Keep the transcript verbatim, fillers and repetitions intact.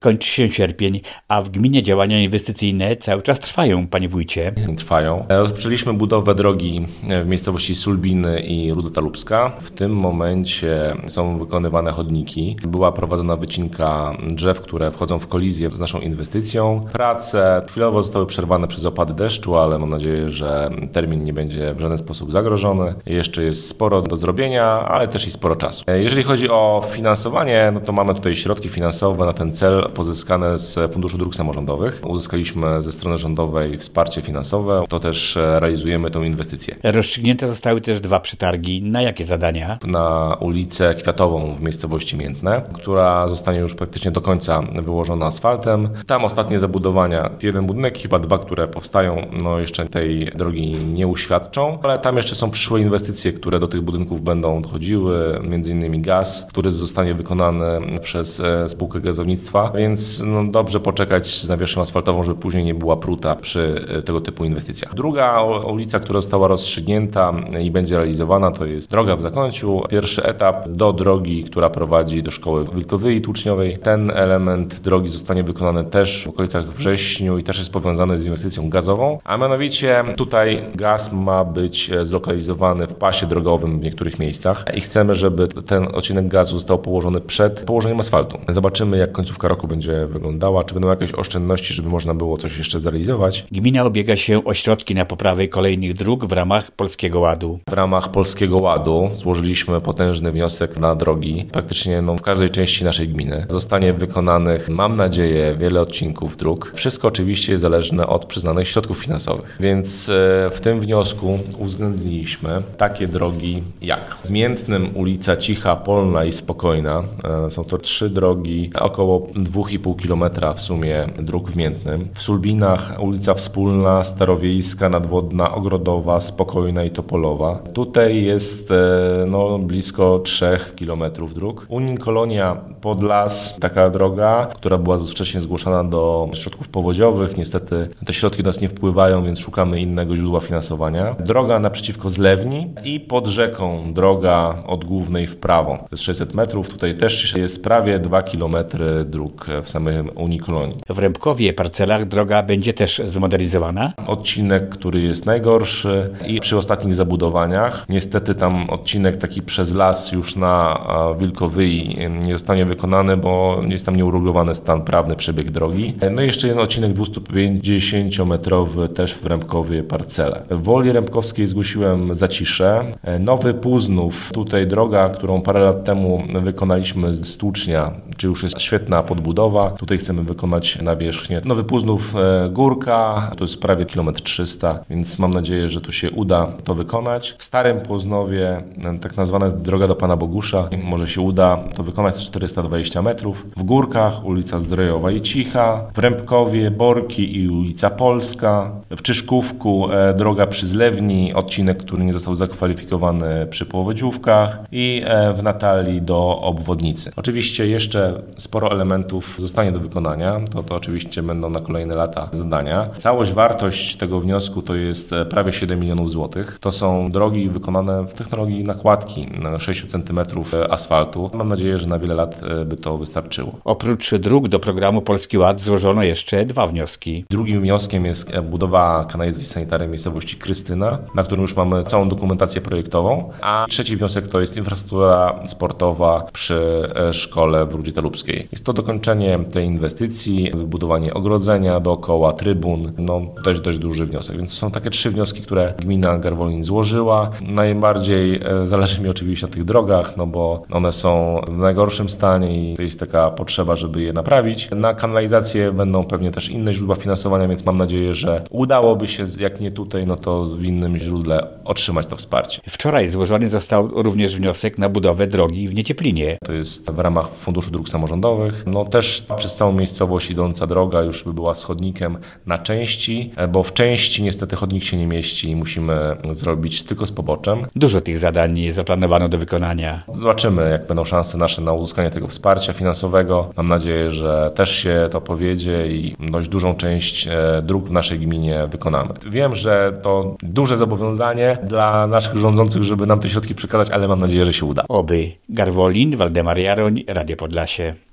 Kończy się sierpień, a w gminie działania inwestycyjne cały czas trwają, panie wójcie. Trwają. Rozpoczęliśmy budowę drogi w miejscowości Sulbiny i Rudota Lubska. W tym momencie są wykonywane chodniki. Była prowadzona wycinka drzew, które wchodzą w kolizję z naszą inwestycją. Prace chwilowo zostały przerwane przez opady deszczu, ale mam nadzieję, że termin nie będzie w żaden sposób zagrożony. Jeszcze jest sporo do zrobienia, ale też i sporo czasu. Jeżeli chodzi o finansowanie, no to mamy tutaj środki finansowe na ten cel pozyskane z Funduszu Dróg Samorządowych. Uzyskaliśmy ze strony rządowej wsparcie finansowe, to też realizujemy tę inwestycję. Rozstrzygnięte zostały też dwa przetargi. Na jakie zadania? Na ulicę Kwiatową w miejscowości Miętne, która zostanie już praktycznie do końca wyłożona asfaltem. Tam ostatnie zabudowania, jeden budynek, chyba dwa, które powstają, no jeszcze tej drogi nie uświadczą, ale tam jeszcze są przyszłe inwestycje, które do tych budynków będą dochodziły, między innymi gaz, który zostanie wykonany przez spółkę gazownictwa, więc no dobrze poczekać z nawierzchnią asfaltową, żeby później nie była pruta przy tego typu inwestycjach. Druga ulica, która została rozstrzygnięta i będzie realizowana, to jest droga w Zakąciu. Pierwszy etap do drogi, która prowadzi do szkoły Wilkowyi Tłuczniowej. Ten element drogi zostanie wykonany też w okolicach wrześniu i też jest powiązany z inwestycją gazową, a mianowicie tutaj gaz ma być zlokalizowany w pasie drogowym w niektórych miejscach i chcemy, żeby ten odcinek gazu został położony przed położeniem asfaltu. Zobaczymy, jak końcówka roku będzie wyglądała, czy będą jakieś oszczędności, żeby można było coś jeszcze zrealizować. Gmina ubiega się o środki na poprawę kolejnych dróg w ramach Polskiego Ładu. W ramach Polskiego Ładu złożyliśmy potężny wniosek na drogi. Praktycznie no, w każdej części naszej gminy zostanie wykonanych, mam nadzieję, wiele odcinków dróg. Wszystko oczywiście jest zależne od przyznanych środków finansowych. Więc w tym wniosku uwzględniliśmy takie drogi jak w Miętnym ulica Cicha, Polna i Spokojna. Są to trzy drogi, około dwa i pół kilometra w sumie dróg w Miętnym. W Sulbinach ulica Wspólna, Starowiejska, Nadwodna, Ogrodowa, Spokojna i Topolowa. Tutaj jest no, blisko trzech kilometrów dróg. Unikolonia Podlas, taka droga, która była wcześniej zgłoszona do środków powodziowych. Niestety te środki do nas nie wpływają, więc szukamy innego źródła finansowania. Droga naprzeciwko Zlewni i pod rzeką droga od głównej w prawo. To jest sześćset metrów. Tutaj też jest prawie dwa kilometry dróg w samym Unikolonii. W Rębkowie parcelach droga będzie też zmodernizowana? Odcinek, który jest najgorszy i przy ostatnich zabudowaniach. Niestety tam odcinek taki przez las już na Wilkowyi nie zostanie wykonany, bo jest tam nieuregulowany stan prawny przebieg drogi. No i jeszcze jeden odcinek dwustupięćdziesięciometrowy też w Rębkowie parcele. W Woli Rębkowskiej zgłosiłem Zacisze. Nowy Puznów, tutaj droga, którą parę lat temu wykonaliśmy z Tłucznia, czy już jest świetna podbudowa. Tutaj chcemy wykonać nawierzchnię. Nowy Puznów Górka, to jest prawie kilometr trzysta, więc mam nadzieję, że tu się uda to wykonać. W Starym Poznowie tak nazwana jest droga do Pana Bogusza. Może się uda to wykonać czterysta dwadzieścia metrów. W Górkach ulica Zdrojowa i Cicha. W Rębkowie Borki i ulica Polska. W Czyszkówku droga przy Zlewni, odcinek, który nie został zakwalifikowany przy Powodziówkach i w Natalii do obwodnicy. Oczywiście jeszcze sporo elementów zostanie do wykonania. To, to oczywiście będą na kolejne lata zadania. Całość, wartość tego wniosku to jest prawie siedem milionów złotych. To są drogi wykonane w technologii nakładki na sześć centymetrów asfaltu. Mam nadzieję, że na wiele lat by to wystarczyło. Oprócz dróg do programu Polski Ład złożono jeszcze dwa wnioski. Drugim wnioskiem jest budowa kanalizacji sanitarnej w miejscowości Krystyna, na którym już mamy całą dokumentację projektową. A trzeci wniosek to jest infrastruktura sportowa przy szkole w Rudzie Lubskiej. Jest to dokończenie tej inwestycji, wybudowanie ogrodzenia dookoła, trybun, no dość, dość duży wniosek. Więc to są takie trzy wnioski, które gmina Garwolin złożyła. Najbardziej zależy mi oczywiście na tych drogach, no bo one są w najgorszym stanie i to jest taka potrzeba, żeby je naprawić. Na kanalizację będą pewnie też inne źródła finansowania, więc mam nadzieję, że udałoby się, jak nie tutaj, no to w innym źródle otrzymać to wsparcie. Wczoraj złożony został również wniosek na budowę drogi w Niecieplinie. To jest w ramach Funduszu Dróg Samorządowych. No też przez całą miejscowość idąca droga już by była z chodnikiem na części, bo w części niestety chodnik się nie mieści i musimy zrobić tylko z poboczem. Dużo tych zadań zaplanowano do wykonania. Zobaczymy, jak będą szanse nasze na uzyskanie tego wsparcia finansowego. Mam nadzieję, że też się to powiedzie i dość dużą część dróg w naszej gminie wykonamy. Wiem, że to duże zobowiązanie dla naszych rządzących, żeby nam te środki przekazać, ale mam nadzieję, że się uda. Oby. Garwolin, Waldemar Jaroń, Radio Podlasie.